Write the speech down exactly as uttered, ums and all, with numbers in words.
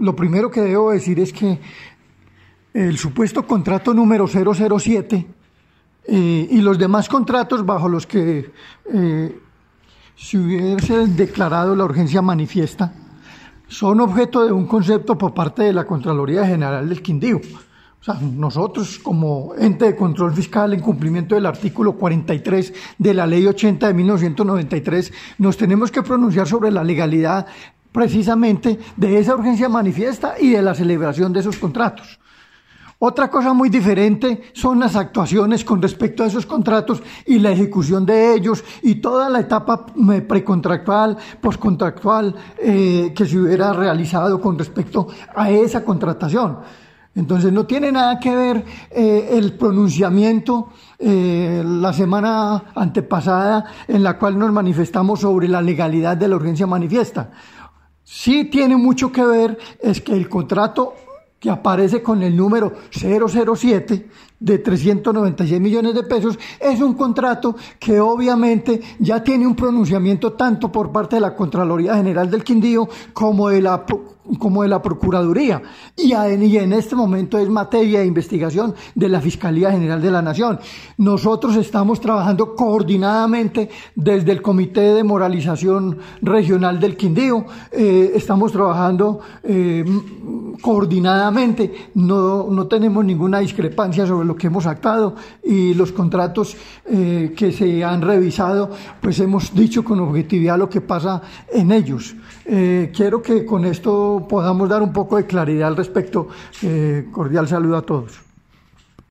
lo primero que debo decir es que el supuesto contrato número cero cero siete eh, y los demás contratos bajo los que eh, se hubiese declarado la urgencia manifiesta son objeto de un concepto por parte de la Contraloría General del Quindío. O sea, nosotros como ente de control fiscal en cumplimiento del artículo cuarenta y tres de la Ley ochenta de mil novecientos noventa y tres nos tenemos que pronunciar sobre la legalidad precisamente de esa urgencia manifiesta y de la celebración de esos contratos. Otra cosa muy diferente son las actuaciones con respecto a esos contratos y la ejecución de ellos y toda la etapa precontractual, postcontractual eh, que se hubiera realizado con respecto a esa contratación. Entonces no tiene nada que ver eh, el pronunciamiento eh, la semana antepasada en la cual nos manifestamos sobre la legalidad de la urgencia manifiesta. Sí tiene mucho que ver es que el contrato que aparece con el número cero cero siete de trescientos noventa y seis millones de pesos, es un contrato que obviamente ya tiene un pronunciamiento tanto por parte de la Contraloría General del Quindío como de la, como de la Procuraduría, y en este momento es materia de investigación de la Fiscalía General de la Nación. Nosotros estamos trabajando coordinadamente desde el Comité de Moralización Regional del Quindío, eh, estamos trabajando eh, coordinadamente, no, no tenemos ninguna discrepancia sobre lo que hemos actado, y los contratos eh, que se han revisado, pues hemos dicho con objetividad lo que pasa en ellos. Eh, quiero que con esto podamos dar un poco de claridad al respecto. Eh, cordial saludo a todos.